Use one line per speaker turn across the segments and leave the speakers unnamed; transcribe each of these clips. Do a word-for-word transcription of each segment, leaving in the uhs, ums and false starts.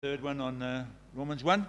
Third one on uh, Romans one.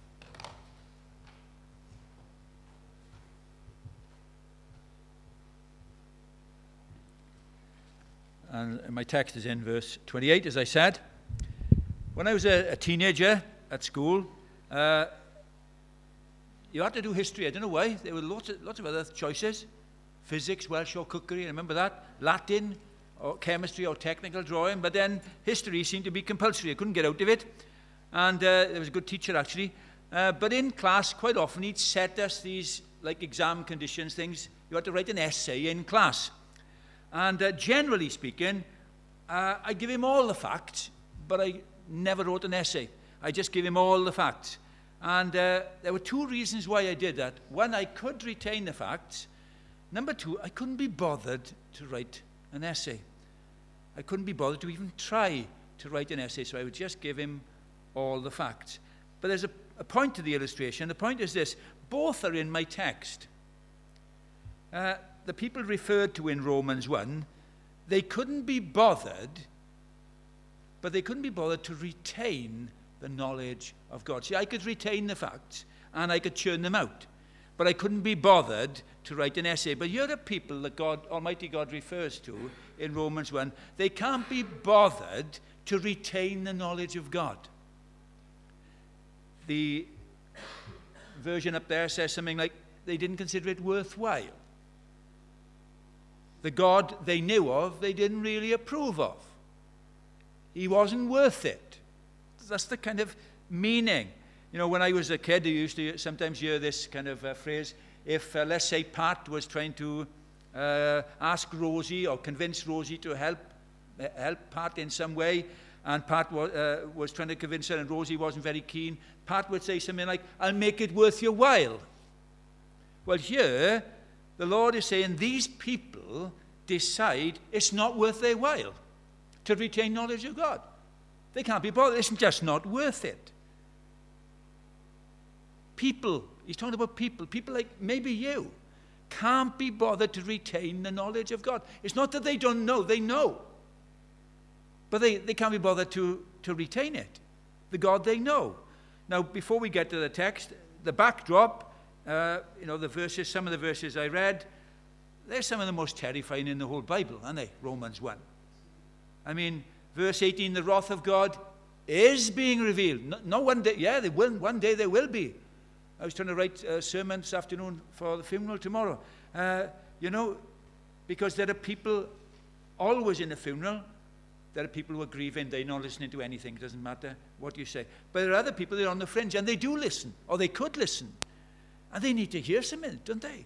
And my text is in verse twenty-eight, as I said. When I was a, a teenager at school, uh, you had to do history. I don't know why. There were lots of, lots of other choices. Physics, Welsh or cookery, remember that? Latin, or chemistry, or technical drawing. But then history seemed to be compulsory. I couldn't get out of it. And uh, there was a good teacher, actually. Uh, but in class, quite often, he'd set us these like exam conditions, things. You had to write an essay in class. And uh, generally speaking, uh, I give him all the facts, but I never wrote an essay. I just give him all the facts. And uh, there were two reasons why I did that. One, I could retain the facts. Number two, I couldn't be bothered to write an essay. I couldn't be bothered to even try to write an essay, so I would just give him all the facts. But there's a, a point to the illustration. The point is this. Both are in my text. Uh, the people referred to in Romans one, they couldn't be bothered, but they couldn't be bothered to retain the knowledge of God. See, I could retain the facts, and I could churn them out, but I couldn't be bothered to write an essay. But here are people that God, Almighty God refers to in Romans one. They can't be bothered to retain the knowledge of God. The version up there says something like, they didn't consider it worthwhile. The God they knew of, they didn't really approve of. He wasn't worth it. That's the kind of meaning. You know, when I was a kid, I used to sometimes hear this kind of uh, phrase. If, uh, let's say, Pat was trying to uh, ask Rosie or convince Rosie to help, uh, help Pat in some way, and Pat was, uh, was trying to convince her, and Rosie wasn't very keen, Pat would say something like, I'll make it worth your while. Well, here, the Lord is saying these people decide it's not worth their while to retain knowledge of God. They can't be bothered. It's just not worth it. People, he's talking about people, people like maybe you, can't be bothered to retain the knowledge of God. It's not that they don't know, they know. But they, they can't be bothered to, to retain it, the God they know. Now, before we get to the text, the backdrop, uh, you know, the verses, some of the verses I read, they're some of the most terrifying in the whole Bible, aren't they? Romans one. I mean, verse eighteen, the wrath of God is being revealed. No, no one day, yeah, they will, one day there will be. I was trying to write a sermon this afternoon for the funeral tomorrow. Uh, you know, because there are people always in a funeral. There are people who are grieving, they're not listening to anything, it doesn't matter what you say. But there are other people that are on the fringe, and they do listen, or they could listen. And they need to hear something, don't they?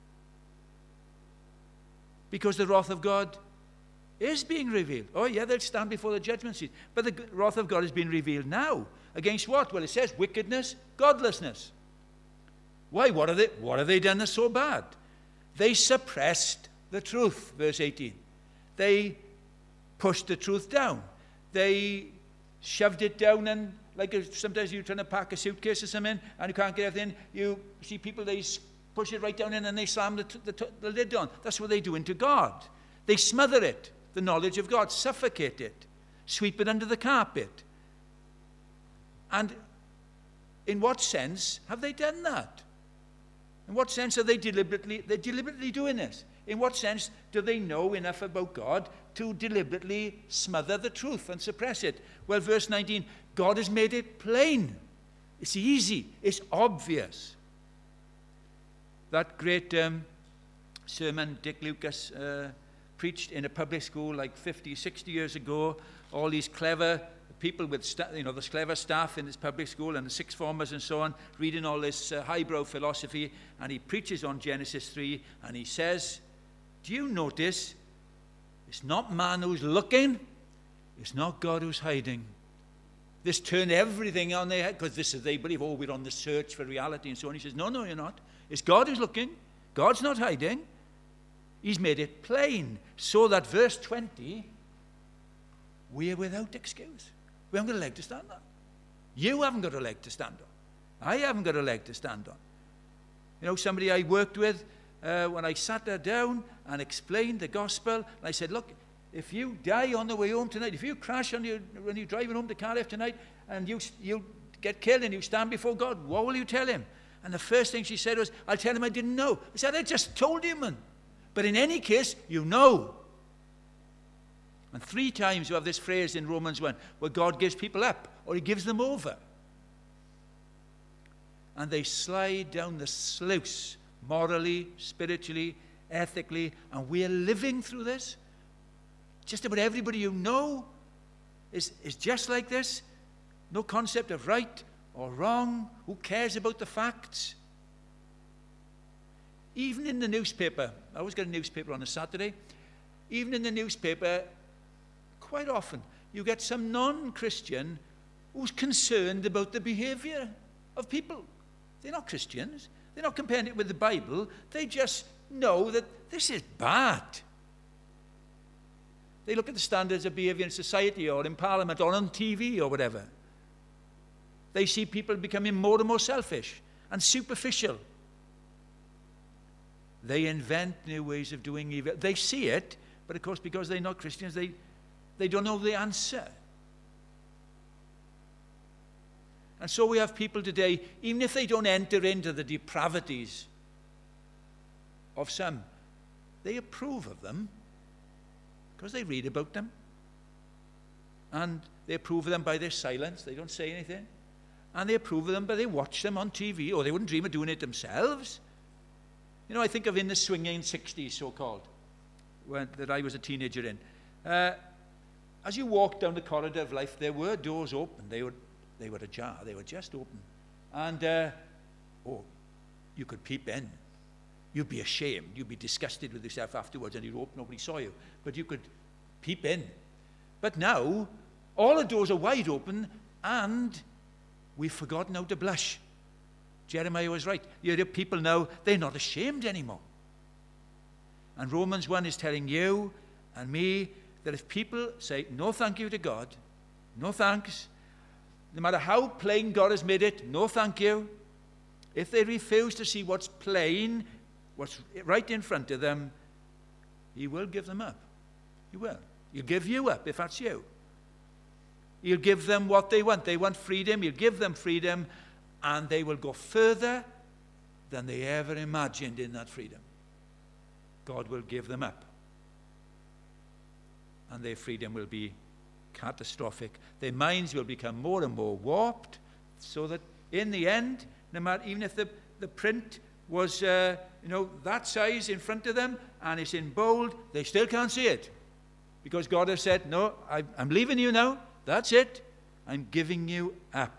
Because the wrath of God is being revealed. Oh yeah, they'll stand before the judgment seat. But the wrath of God is being revealed now. Against what? Well, it says wickedness, godlessness. Why? What have they, what have they done that's so bad? They suppressed the truth, verse eighteen. They pushed the truth down. They shoved it down, and like sometimes you're trying to pack a suitcase or something and you can't get everything. You see people, they push it right down in and they slam the, the, the lid on. That's what they do into God. They smother it, the knowledge of God, suffocate it, sweep it under the carpet. And in what sense have they done that? In what sense are they deliberately, they're deliberately doing this? In what sense do they know enough about God to deliberately smother the truth and suppress it? Well, verse nineteen, God has made it plain. It's easy. It's obvious. That great um, sermon Dick Lucas uh, preached in a public school like fifty, sixty years ago, all these clever people with, sta- you know, the clever staff in this public school and the sixth formers and so on, reading all this uh, highbrow philosophy, and he preaches on Genesis three, and he says, do you notice it's not man who's looking, it's not God who's hiding. This turned everything on their head, because this is, they believe, oh, we're on the search for reality and so on. He says, no, no, you're not. It's God who's looking. God's not hiding. He's made it plain, so that verse twenty, we are without excuse. We haven't got a leg to stand on. You haven't got a leg to stand on. I haven't got a leg to stand on. You know, somebody I worked with, uh, when I sat her down and explained the gospel, and I said, look, if you die on the way home tonight, if you crash on your, when you're driving home to Cardiff tonight, and you, you get killed and you stand before God. What will you tell him? And the first thing she said was, I'll tell him I didn't know. I said, I just told him, man. But in any case, you know. And three times you have this phrase in Romans one, where God gives people up, or he gives them over. And they slide down the sluice, morally, spiritually, ethically, and we're living through this. Just about everybody you know is, is just like this. No concept of right or wrong. Who cares about the facts? Even in the newspaper, I always get a newspaper on a Saturday, even in the newspaper, quite often, you get some non-Christian who's concerned about the behavior of people. They're not Christians. They're not comparing it with the Bible. They just know that this is bad. They look at the standards of behavior in society or in Parliament or on T V or whatever. They see people becoming more and more selfish and superficial. They invent new ways of doing evil. They see it, but of course, because they're not Christians, they, they don't know the answer. And so we have people today, even if they don't enter into the depravities of some, they approve of them because they read about them. And they approve of them by their silence. They don't say anything. And they approve of them by they watch them on T V, or they wouldn't dream of doing it themselves. You know, I think of in the swinging sixties, so-called, when, that I was a teenager in. Uh, as you walked down the corridor of life, there were doors open. They were, they were ajar. They were just open. And, uh, oh, you could peep in. You'd be ashamed. You'd be disgusted with yourself afterwards, and you'd hope nobody saw you. But you could peep in. But now, all the doors are wide open, and we've forgotten how to blush. Jeremiah was right. You have people now, they're not ashamed anymore. And Romans one is telling you and me that if people say no thank you to God, no thanks, no matter how plain God has made it, no thank you, if they refuse to see what's plain, what's right in front of them, he will give them up. He will. He'll give you up if that's you. He'll give them what they want. They want freedom. He'll give them freedom. And they will go further than they ever imagined in that freedom. God will give them up. And their freedom will be catastrophic. Their minds will become more and more warped, so that in the end, no matter, even if the, the print was uh, you know, that size in front of them, and it's in bold, they still can't see it. Because God has said, no, I, I'm leaving you now. That's it. I'm giving you up.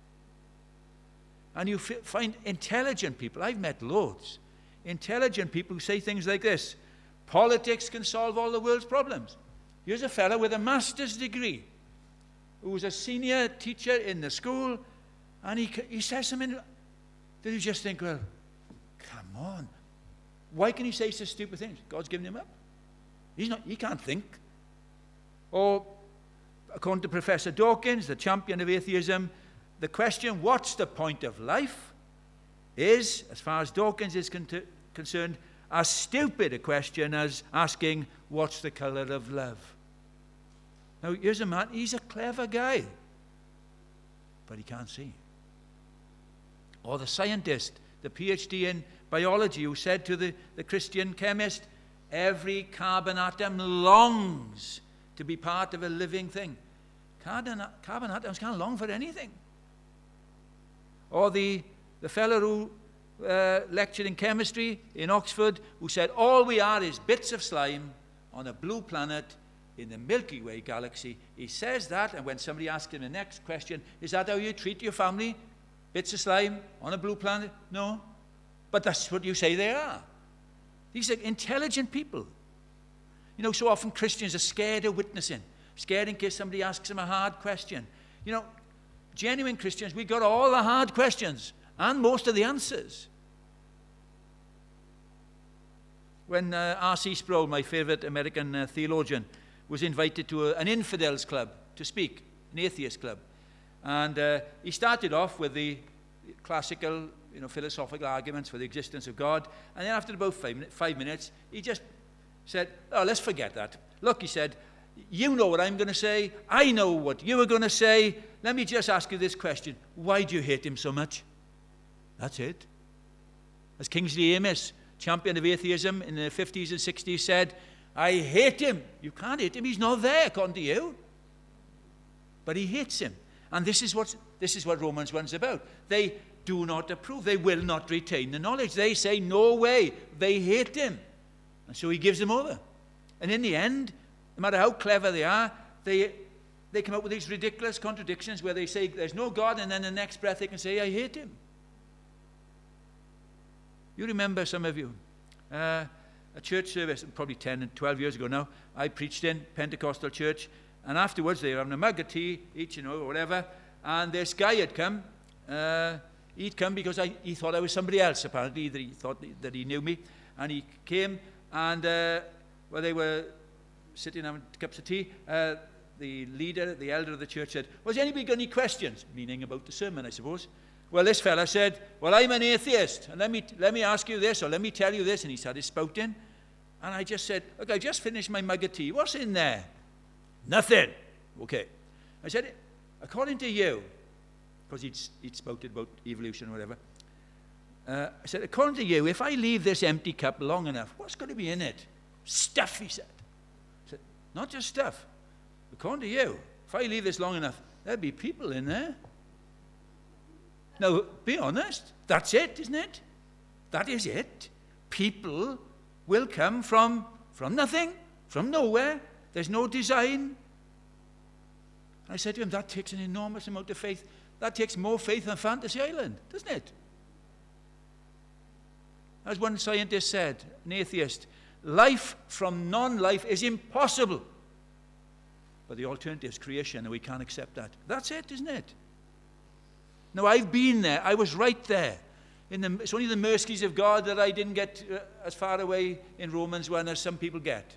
And you f- find intelligent people. I've met loads. Intelligent people who say things like this. Politics can solve all the world's problems. Here's a fellow with a master's degree who was a senior teacher in the school, and he, he says something that you just think, well, come on. Why can he say such stupid things? God's given him up. He's not, he can't think. Or, according to Professor Dawkins, the champion of atheism, the question, what's the point of life, is, as far as Dawkins is con- concerned, as stupid a question as asking, what's the color of love? Now, here's a man, he's a clever guy, but he can't see. Or the scientist, the PhD in biology, who said to the, the Christian chemist, every carbon atom longs to be part of a living thing. Carbon, carbon atoms can't long for anything. Or the, the fellow who uh, lectured in chemistry in Oxford, who said, all we are is bits of slime on a blue planet in the Milky Way galaxy. He says that, and when somebody asks him the next question, is that how you treat your family? Bits of slime on a blue planet? No. But that's what you say they are. These are intelligent people. You know, so often Christians are scared of witnessing, scared in case somebody asks them a hard question. You know, genuine Christians, we got all the hard questions and most of the answers. When uh, R C Sproul, my favorite American uh, theologian, was invited to a, an infidels club to speak, an atheist club. And uh, he started off with the classical, you know, philosophical arguments for the existence of God. And then after about five, five minutes, he just said, oh, let's forget that. Look, he said, you know what I'm going to say. I know what you are going to say. let me just ask you this question. Why do you hate him so much? That's it. As Kingsley Amis, champion of atheism in the fifties and sixties, said, I hate him. You can't hate him. He's not there, according to you. But he hates him. And this is what, this is what Romans one's about. They do not approve. They will not retain the knowledge. They say, no way. They hate him. And so he gives them over. And in the end, no matter how clever they are, they, they come up with these ridiculous contradictions where they say there's no God, and then the next breath they can say, I hate him. You remember, some of you, uh, a church service, probably ten and twelve years ago now, I preached in Pentecostal church, and afterwards they were having a mug of tea, each, you know, or whatever, and this guy had come. Uh, he'd come because I, he thought I was somebody else, apparently. Either he thought that he knew me, and he came, and uh, well, they were sitting having cups of tea. Uh, the leader, the elder of the church said, well, has anybody got any questions? Meaning about the sermon, I suppose. Well, this fella said, well, I'm an atheist, and let me, let me ask you this, or let me tell you this, and he started spouting. And I just said, look, I just finished my mug of tea. What's in there? Nothing. Okay. I said, according to you, because he'd, he'd spouted about evolution or whatever, uh, I said, according to you, if I leave this empty cup long enough, what's going to be in it? Stuff, he said. I said, not just stuff. According to you, if I leave this long enough, there'll be people in there. Now, be honest. That's it, isn't it? That is it. People will come from, from nothing, from nowhere. There's no design. I said to him, that takes an enormous amount of faith. That takes more faith than Fantasy Island, doesn't it? As one scientist said, an atheist, life from non-life is impossible. But the alternative is creation, and we can't accept that. That's it, isn't it? Now, I've been there. I was right there. In the, it's only the mercies of God that I didn't get uh, as far away in Romans one as some people get.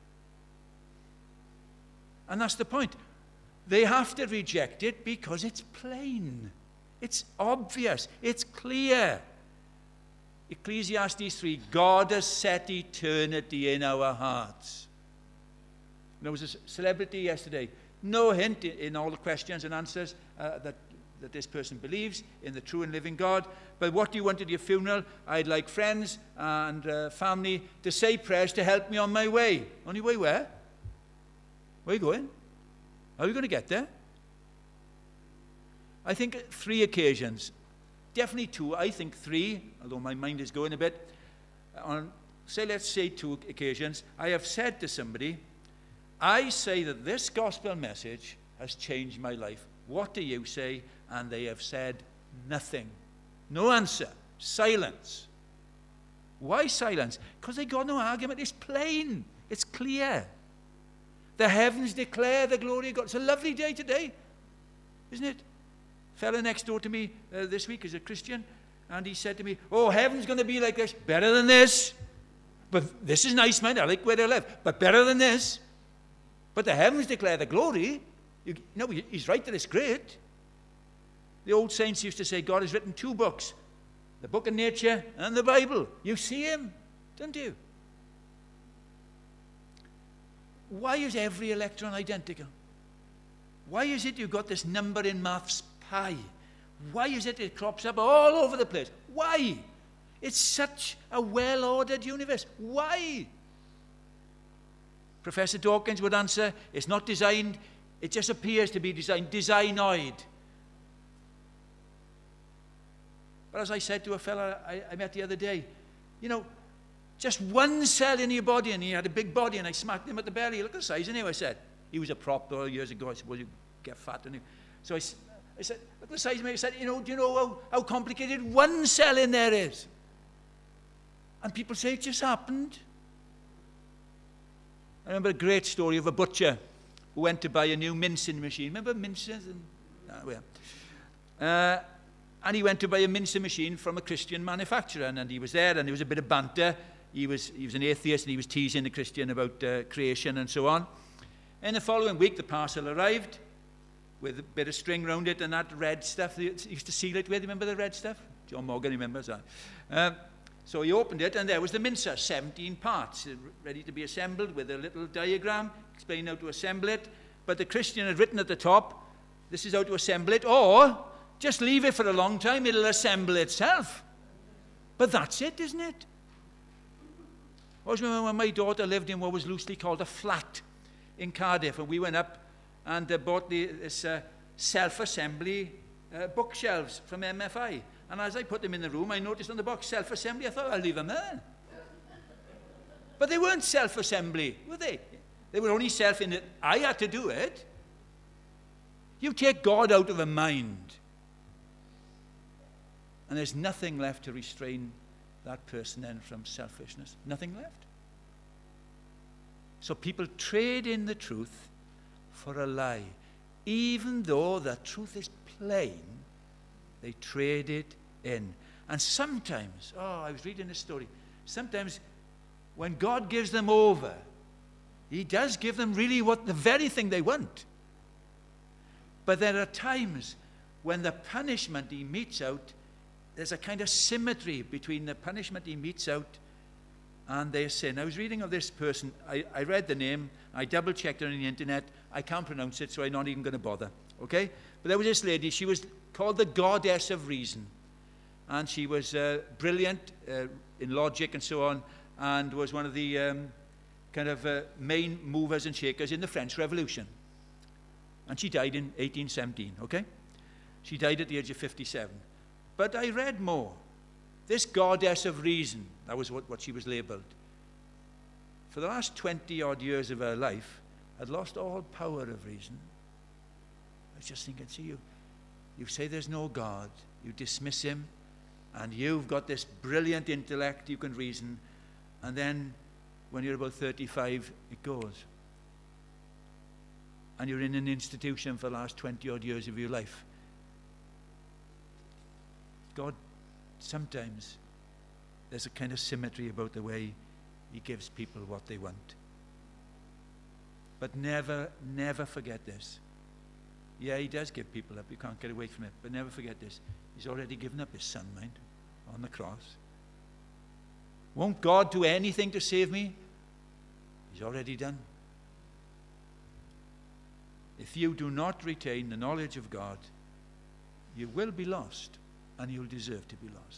And that's the point. They have to reject it because it's plain. It's obvious. It's clear. Ecclesiastes three, God has set eternity in our hearts. There was a celebrity yesterday. No hint in all the questions and answers uh, that that this person believes in the true and living God. But what do you want at your funeral? I'd like friends and uh, family to say prayers to help me on my way. On your way where? Where are you going? How are you going to get there? I think three occasions. Definitely two. I think three, although my mind is going a bit. On, say, let's say two occasions. I have said to somebody, I say that this gospel message has changed my life. What do you say? And they have said nothing. No answer. Silence. Why silence? Because they got no argument. It's plain. It's clear. The heavens declare the glory of God. It's a lovely day today, isn't it? A fella next door to me uh, this week is a Christian, and he said to me, oh, heaven's going to be like this. Better than this. But this is nice, man. I like where I live. But better than this. But the heavens declare the glory. You, no, he's right that it's great. The old saints used to say God has written two books, the book of nature and the Bible. You see him, don't you? Why is every electron identical? Why is it you've got this number in maths, pi? Why is it it crops up all over the place? Why? It's such a well-ordered universe. Why? Professor Dawkins would answer, it's not designed, it just appears to be designed, designoid. But as I said to a fellow I, I met the other day, you know, just one cell in your body, and he had a big body, and I smacked him at the belly. Look at the size, anyway, I said. He was a prop though, years ago. I said, well, you get fat, don't you? So I, I said, look at the size of me. I said, you know, do you know how, how complicated one cell in there is? And people say, it just happened. I remember a great story of a butcher who went to buy a new mincing machine. Remember mincers? And, ah, well. Uh, and he went to buy a mincing machine from a Christian manufacturer, and, and he was there, and there was a bit of banter. He was, he was an atheist, and he was teasing the Christian about uh, creation and so on. And the following week, the parcel arrived with a bit of string around it and that red stuff. He used to seal it with. Remember the red stuff? John Morgan remembers that. Uh, so he opened it, and there was the mincer, seventeen parts, ready to be assembled with a little diagram explaining how to assemble it. But the Christian had written at the top, this is how to assemble it, or just leave it for a long time, it'll assemble itself. But that's it, isn't it? I always remember when my daughter lived in what was loosely called a flat in Cardiff, and we went up and uh, bought the, this uh, self-assembly uh, bookshelves from M F I. And as I put them in the room, I noticed on the box, self-assembly. I thought, I'll leave them there. But they weren't self-assembly, were they? They were only self in that I had to do it. You take God out of a mind, and there's nothing left to restrain that person then from selfishness. Nothing left. So people trade in the truth for a lie. Even though the truth is plain, they trade it in. And sometimes, oh, I was reading this story, sometimes when God gives them over, he does give them really what the very thing they want. But there are times when the punishment he metes out, there's a kind of symmetry between the punishment he metes out and their sin. I was reading of this person. I, I read the name. I double-checked it on the internet. I can't pronounce it, so I'm not even going to bother. Okay? But there was this lady. She was called the Goddess of Reason. And she was uh, brilliant uh, in logic and so on, and was one of the um, kind of uh, main movers and shakers in the French Revolution. And she died in eighteen seventeen, okay? She died at the age of fifty-seven. But I read more. This Goddess of Reason, that was what, what she was labeled, for the last twenty-odd years of her life, had lost all power of reason. I was just thinking, see, you, you say there's no God, you dismiss him, and you've got this brilliant intellect, you can reason, and then when you're about thirty-five, it goes. And you're in an institution for the last twenty-odd years of your life. God, sometimes there's a kind of symmetry about the way he gives people what they want. But never, never forget this. Yeah, he does give people up. You can't get away from it. But never forget this. He's already given up his son, mind, on the cross. Won't God do anything to save me? He's already done. If you do not retain the knowledge of God, you will be lost, and you'll deserve to be lost.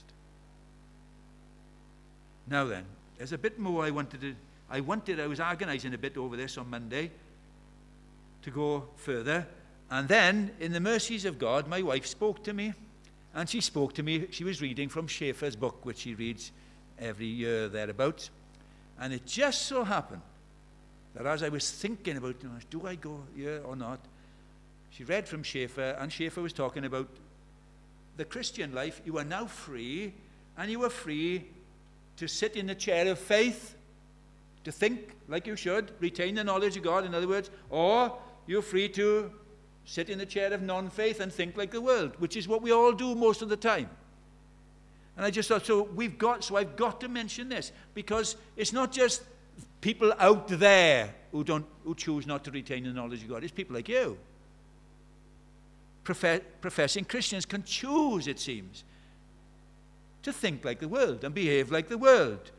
Now then, there's a bit more I wanted to, I wanted, I was agonizing a bit over this on Monday to go further. And then, in the mercies of God, my wife spoke to me, and she spoke to me, she was reading from Schaeffer's book, which she reads every year thereabouts. And it just so happened that as I was thinking about, do I go here or not, she read from Schaeffer, and Schaeffer was talking about the Christian life. You are now free, and you are free to sit in the chair of faith, to think like you should, retain the knowledge of God, in other words, or you're free to sit in the chair of non-faith and think like the world, which is what we all do most of the time. And I just thought, so we've got, so I've got to mention this, because it's not just people out there who don't, who choose not to retain the knowledge of God. It's people like you. Profe- professing Christians can choose, it seems, to think like the world and behave like the world.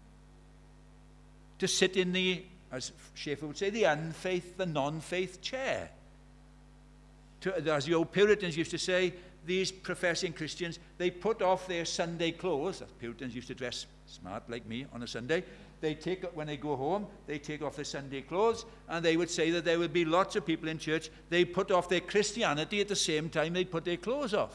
To sit in the, as Schaeffer would say, the unfaith, the non-faith chair. To, as the old Puritans used to say, these professing Christians, they put off their Sunday clothes. Puritans used to dress smart like me on a Sunday. They take, when they go home, they take off their Sunday clothes, and they would say that there would be lots of people in church, they put off their Christianity at the same time they put their clothes off.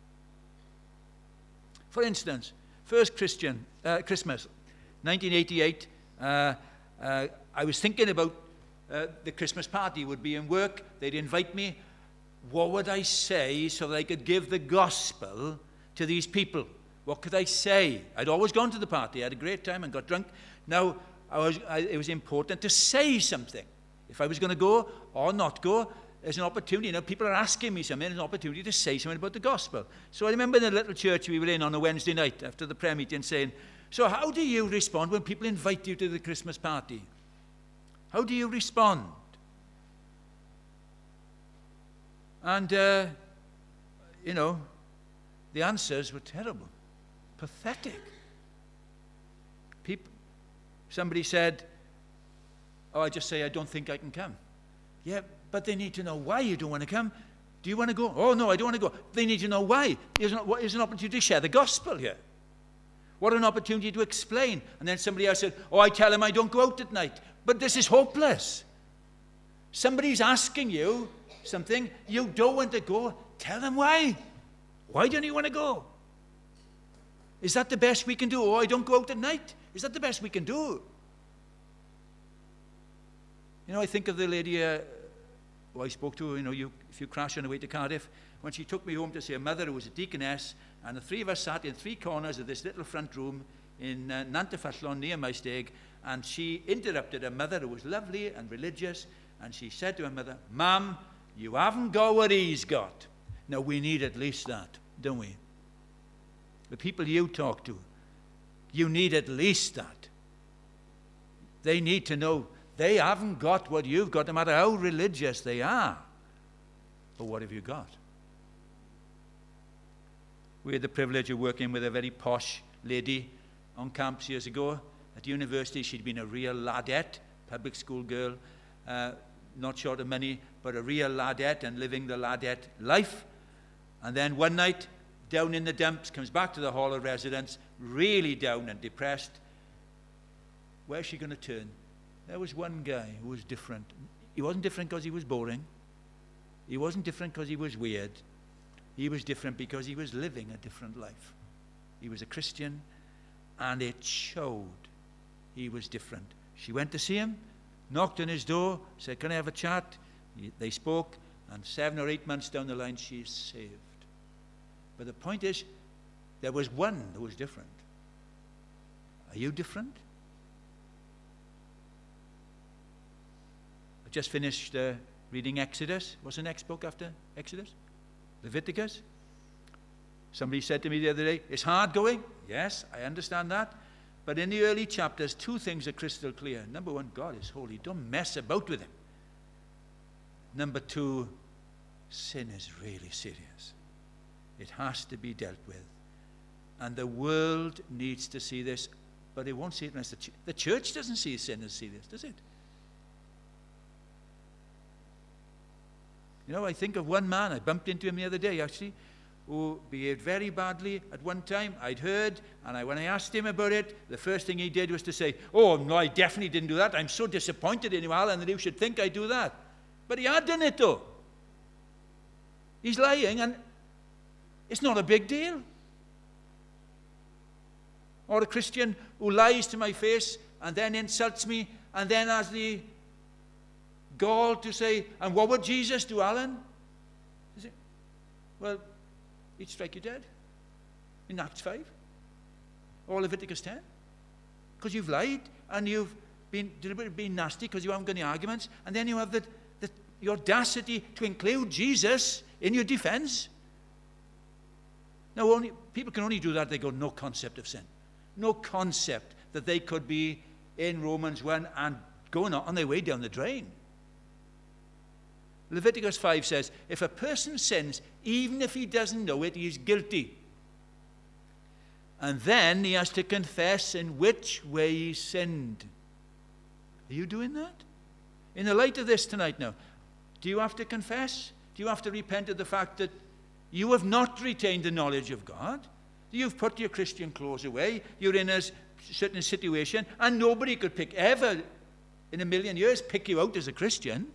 For instance, first Christian, uh, Christmas, nineteen eighty-eight, uh, uh, I was thinking about uh, the Christmas party. Would be in work, they'd invite me. What would I say so that I could give the gospel to these people? What could I say? I'd always gone to the party. I had a great time and got drunk. Now, I was, I, it was important to say something. If I was going to go or not go, there's an opportunity. You know, people are asking me something, there's an opportunity to say something about the gospel. So I remember in the little church we were in on a Wednesday night after the prayer meeting saying, so how do you respond when people invite you to the Christmas party? How do you respond? And, uh, you know, the answers were terrible, pathetic. People, somebody said, oh, I just say, I don't think I can come. Yeah, but they need to know why you don't want to come. Do you want to go? Oh, no, I don't want to go. They need to know why. There's an, there's an opportunity to share the gospel here. What an opportunity to explain. And then somebody else said, oh, I tell him I don't go out at night. But this is hopeless. Somebody's asking you something, you don't want to go, tell them why. Why don't you want to go? Is that the best we can do? Oh, I don't go out at night. Is that the best we can do? You know, I think of the lady uh, who I spoke to, you know, you, if you crash on the way to Cardiff, when she took me home to see her mother, who was a deaconess, and the three of us sat in three corners of this little front room in uh, Nantafallon near Maesteg, and she interrupted her mother, who was lovely and religious, and she said to her mother, Mum, you haven't got what he's got. Now, we need at least that, don't we? The people you talk to, you need at least that. They need to know they haven't got what you've got, no matter how religious they are. But what have you got? We had the privilege of working with a very posh lady on campus years ago. At university, she'd been a real ladette, public school girl, uh, not short of money, but a real ladette and living the ladette life. And then one night, down in the dumps, comes back to the hall of residence, really down and depressed. Where's she going to turn? There was one guy who was different. He wasn't different because he was boring. He wasn't different because he was weird. He was different because he was living a different life. He was a Christian, and it showed he was different. She went to see him, knocked on his door, said, can I have a chat? They spoke, and seven or eight months down the line, she's saved. But the point is, there was one who was different. Are you different? I just finished uh, reading Exodus. What's the next book after Exodus? Leviticus. Somebody said to me the other day, it's hard going. Yes, I understand that. But in the early chapters, two things are crystal clear. Number one, God is holy. Don't mess about with him. Number two, sin is really serious. It has to be dealt with. And the world needs to see this, but it won't see it unless the, ch- the church doesn't see sin as serious, does it? You know, I think of one man, I bumped into him the other day, actually, who behaved very badly at one time. I'd heard, and I, when I asked him about it, the first thing he did was to say, oh, no, I definitely didn't do that. I'm so disappointed in you, Alan, that you should think I do that. But he had done it, though. He's lying, and it's not a big deal. Or a Christian who lies to my face and then insults me and then has the gall to say, and what would Jesus do, Alan? Is it? Well, he'd strike you dead in Acts five or Leviticus ten. Because you've lied and you've been deliberately been nasty because you haven't got any arguments, and then you have the, the, the audacity to include Jesus in your defense. Now, only, people can only do that if they got no concept of sin. No concept that they could be in Romans one and going on their way down the drain. Leviticus five says, if a person sins, even if he doesn't know it, he is guilty. And then he has to confess in which way he sinned. Are you doing that? In the light of this tonight now, do you have to confess? Do you have to repent of the fact that you have not retained the knowledge of God? You've put your Christian clothes away. You're in a certain situation, and nobody could pick ever in a million years pick you out as a Christian.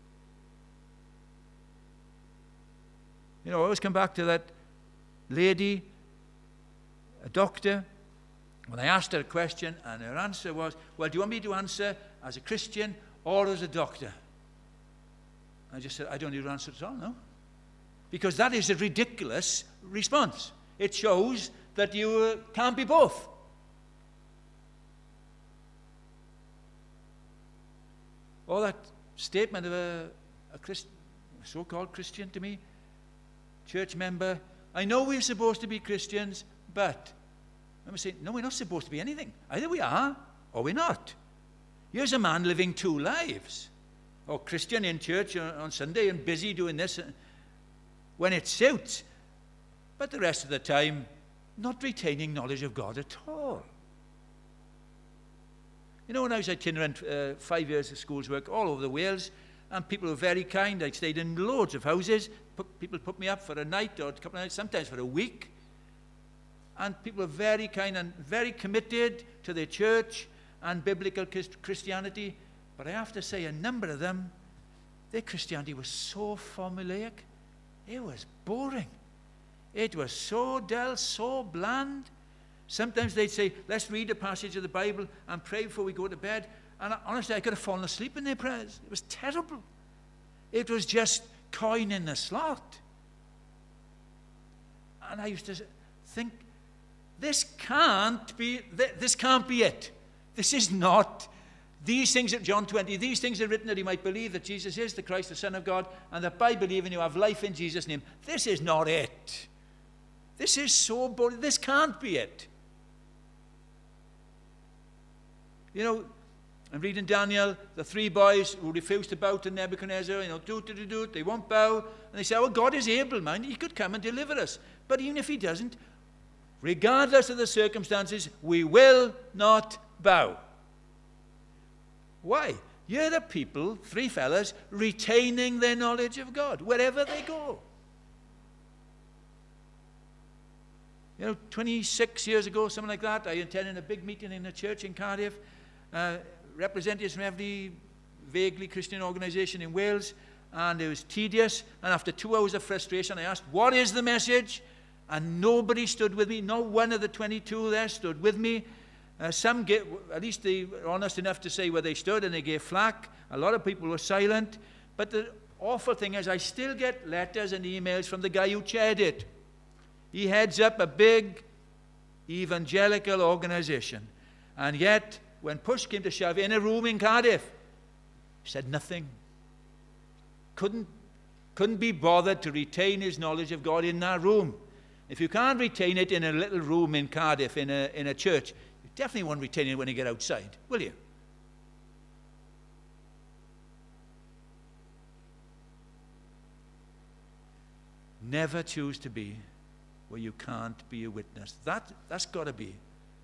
You know, I always come back to that lady, a doctor, when I asked her a question, and her answer was, well, do you want me to answer as a Christian or as a doctor? I just said, I don't need to answer at all, no. Because that is a ridiculous response. It shows that you uh, can't be both. Or that statement of a, a Christ, so-called Christian to me, church member, I know we're supposed to be Christians, but I'm saying, no, we're not supposed to be anything. Either we are or we're not. Here's a man living two lives. Or Christian in church on Sunday and busy doing this when it suits, but the rest of the time not retaining knowledge of God at all. You know, when I was itinerant, uh, five years of schools work all over the Wales, and people were very kind. I stayed in loads of houses. Put, people put me up for a night or a couple of nights, sometimes for a week. And people were very kind and very committed to their church and biblical Christianity. But I have to say, a number of them, their Christianity was so formulaic. It was boring. It was so dull, so bland. Sometimes they'd say, let's read a passage of the Bible and pray before we go to bed. And honestly, I could have fallen asleep in their prayers. It was terrible. It was just coin in the slot. And I used to think, this can't be, this can't be it. This is not. These things at John twenty, these things are written that you might believe that Jesus is the Christ, the Son of God, and that by believing you have life in Jesus' name. This is not it. This is so boring. This can't be it. You know, I'm reading Daniel, the three boys who refused to bow to Nebuchadnezzar, you know, do, do, do, do, they won't bow. And they say, oh, God is able, man. He could come and deliver us. But even if he doesn't, regardless of the circumstances, we will not bow. Why? You're the people, three fellas, retaining their knowledge of God wherever they go. You know, twenty-six years ago, something like that, I attended a big meeting in a church in Cardiff, uh, representatives from every vaguely Christian organization in Wales, and it was tedious. And after two hours of frustration, I asked, what is the message? And nobody stood with me. No one of the twenty-two there stood with me. Uh, some, gave, at least they were honest enough to say where they stood, and they gave flack. A lot of people were silent. But the awful thing is, I still get letters and emails from the guy who chaired it. He heads up a big evangelical organization. And yet, when push came to shove, in a room in Cardiff, he said nothing. Couldn't, couldn't be bothered to retain his knowledge of God in that room. If you can't retain it in a little room in Cardiff, in a, in a church, you definitely won't retain it when you get outside, will you? Never choose to be where you can't be a witness. That, that's got to be.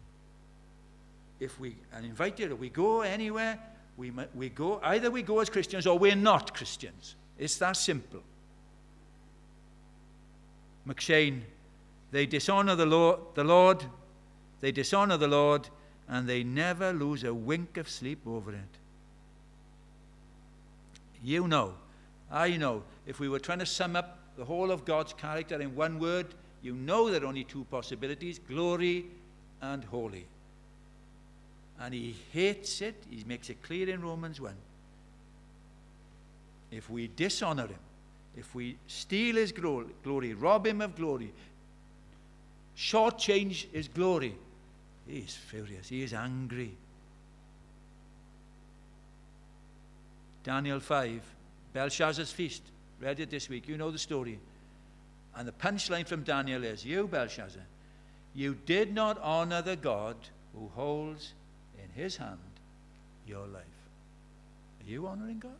If we are invited or we go anywhere, we, we go, either we go as Christians or we're not Christians. It's that simple. McShane, they dishonor the Lord, the Lord, they dishonor the Lord, and they never lose a wink of sleep over it. You know, I know, if we were trying to sum up the whole of God's character in one word, you know there are only two possibilities, glory and holy. And he hates it. He makes it clear in Romans one. If we dishonor him, if we steal his glory, rob him of glory, shortchange his glory, he is furious. He is angry. Daniel five, Belshazzar's feast. Read it this week. You know the story. And the punchline from Daniel is, you, Belshazzar, you did not honor the God who holds in his hand your life. Are you honoring God?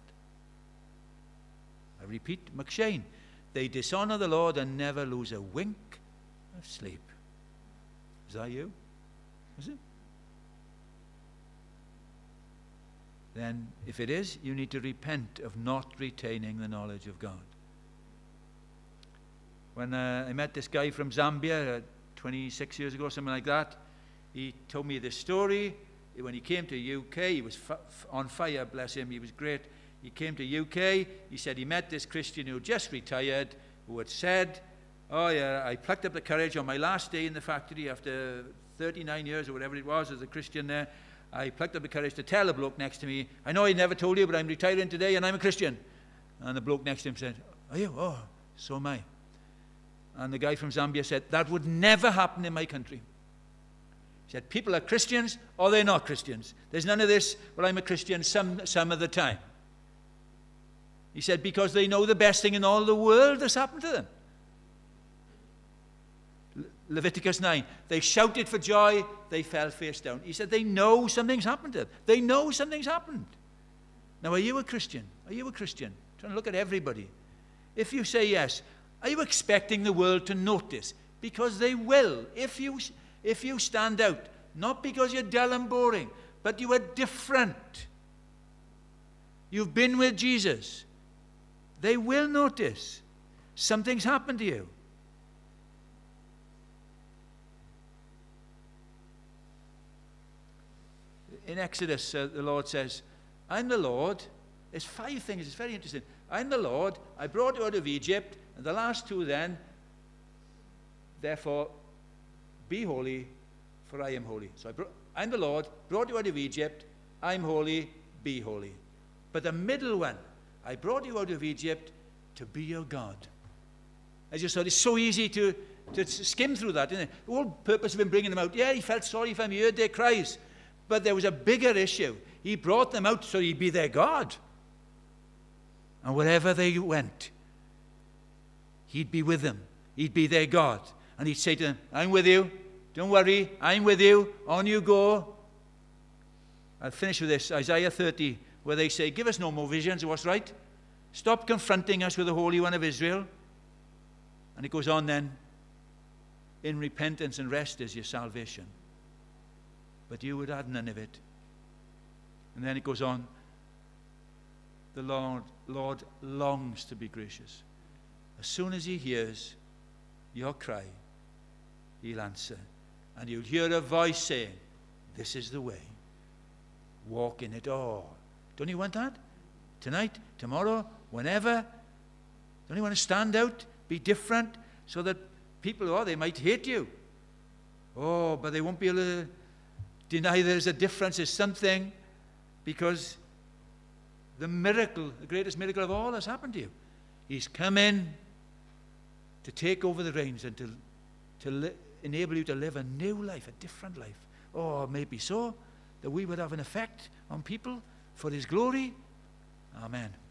I repeat, McShane, they dishonor the Lord and never lose a wink of sleep. Is that you? Is it? Then, if it is, you need to repent of not retaining the knowledge of God. When uh, I met this guy from Zambia uh, twenty-six years ago, something like that, he told me this story. When he came to U K, he was f- on fire, bless him, he was great. He came to U K, he said he met this Christian who just retired, who had said, oh yeah, I plucked up the courage on my last day in the factory after thirty-nine years or whatever it was as a Christian there. I plucked up the courage to tell the bloke next to me, I know I never told you, but I'm retiring today and I'm a Christian. And the bloke next to him said, are you? Oh, so am I. And the guy from Zambia said, that would never happen in my country. He said, people are Christians or they're not Christians. There's none of this, well, I'm a Christian some, some of the time. He said, because they know the best thing in all the world has happened to them. Le- Leviticus nine, they shouted for joy, they fell face down. He said, they know something's happened to them. They know something's happened. Now, are you a Christian? Are you a Christian? I'm trying to look at everybody. If you say yes, are you expecting the world to notice? Because they will. If you, if you stand out, not because you're dull and boring, but you are different. you've been with Jesus, they will notice something's happened to you. In Exodus, uh, the Lord says, I'm the Lord. There's five things. It's very interesting. I'm the Lord. I brought you out of Egypt. And the last two then, therefore, be holy, for I am holy. So I brought, I'm the Lord, brought you out of Egypt. I'm holy, be holy. But the middle one, I brought you out of Egypt to be your God. I just thought it's so easy to, to skim through that, isn't it? The whole purpose of him bringing them out, yeah, he felt sorry for them, he heard their cries. But there was a bigger issue. He brought them out so he'd be their God. And wherever they went, he'd be with them. He'd be their God. And he'd say to them, I'm with you. Don't worry. I'm with you. On you go. I'll finish with this. Isaiah thirty, where they say, give us no more visions of what's right. Stop confronting us with the Holy One of Israel. And it goes on then, in repentance and rest is your salvation. But you would add none of it. And then it goes on, the Lord, Lord longs to be gracious. As soon as he hears your cry, he'll answer. And you'll hear a voice saying, this is the way. Walk in it all. Don't you want that? Tonight, tomorrow, whenever? Don't you want to stand out, be different, so that people, oh, they might hate you. Oh, but they won't be able to deny there's a difference, there's something, because the miracle, the greatest miracle of all has happened to you. He's come in to take over the reins and to, to li- enable you to live a new life, a different life. Or maybe so, that we would have an effect on people for his glory. Amen.